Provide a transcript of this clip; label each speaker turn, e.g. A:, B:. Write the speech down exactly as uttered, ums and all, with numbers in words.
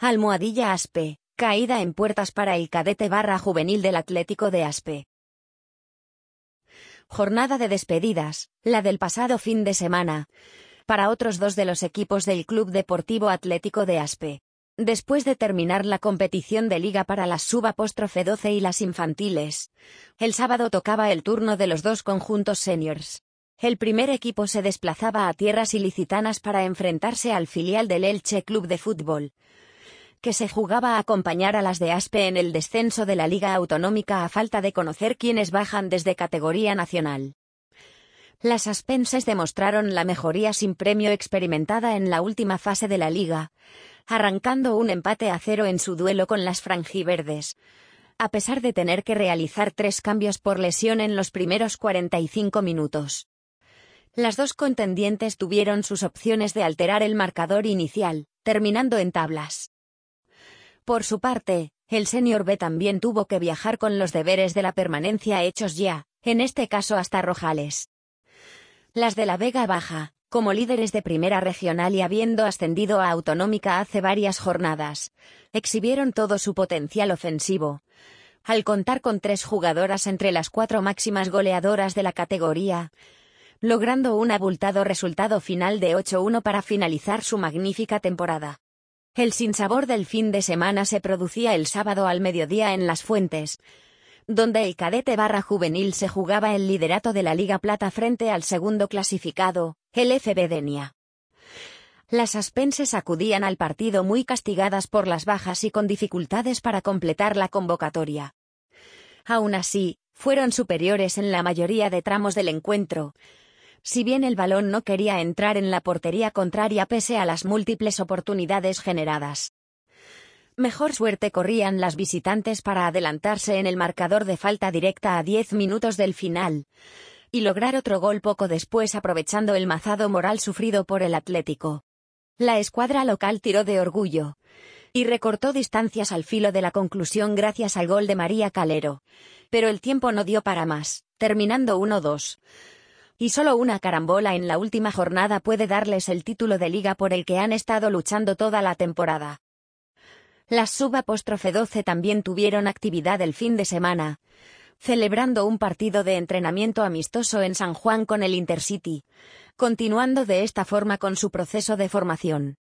A: Almohadilla Aspe, caída en puertas para el cadete barra juvenil del Atlético de Aspe. Jornada de despedidas, la del pasado fin de semana, para otros dos de los equipos del Club Deportivo Atlético de Aspe. Después de terminar la competición de liga para las sub doce y las infantiles, el sábado tocaba el turno de los dos conjuntos seniors. El primer equipo se desplazaba a tierras ilicitanas para enfrentarse al filial del Elche Club de Fútbol, que se jugaba a acompañar a las de Aspe en el descenso de la Liga Autonómica a falta de conocer quiénes bajan desde categoría nacional. Las aspenses demostraron la mejoría sin premio experimentada en la última fase de la liga, arrancando un empate a cero en su duelo con las franjiverdes, a pesar de tener que realizar tres cambios por lesión en los primeros cuarenta y cinco minutos. Las dos contendientes tuvieron sus opciones de alterar el marcador inicial, terminando en tablas. Por su parte, el Senior B también tuvo que viajar con los deberes de la permanencia hechos ya, en este caso hasta Rojales. Las de la Vega Baja, como líderes de primera regional y habiendo ascendido a autonómica hace varias jornadas, exhibieron todo su potencial ofensivo, al contar con tres jugadoras entre las cuatro máximas goleadoras de la categoría, logrando un abultado resultado final de ocho a uno para finalizar su magnífica temporada. El sinsabor del fin de semana se producía el sábado al mediodía en Las Fuentes, donde el cadete barra juvenil se jugaba el liderato de la Liga Plata frente al segundo clasificado, el F B Denia. Las aspenses acudían al partido muy castigadas por las bajas y con dificultades para completar la convocatoria. Aún así, fueron superiores en la mayoría de tramos del encuentro, si bien el balón no quería entrar en la portería contraria pese a las múltiples oportunidades generadas. Mejor suerte corrían las visitantes para adelantarse en el marcador de falta directa a diez minutos del final, y lograr otro gol poco después aprovechando el mazado moral sufrido por el Atlético. La escuadra local tiró de orgullo, y recortó distancias al filo de la conclusión gracias al gol de María Calero, pero el tiempo no dio para más, terminando uno a dos. Y solo una carambola en la última jornada puede darles el título de liga por el que han estado luchando toda la temporada. Las sub doce también tuvieron actividad el fin de semana, celebrando un partido de entrenamiento amistoso en San Juan con el Intercity, continuando de esta forma con su proceso de formación.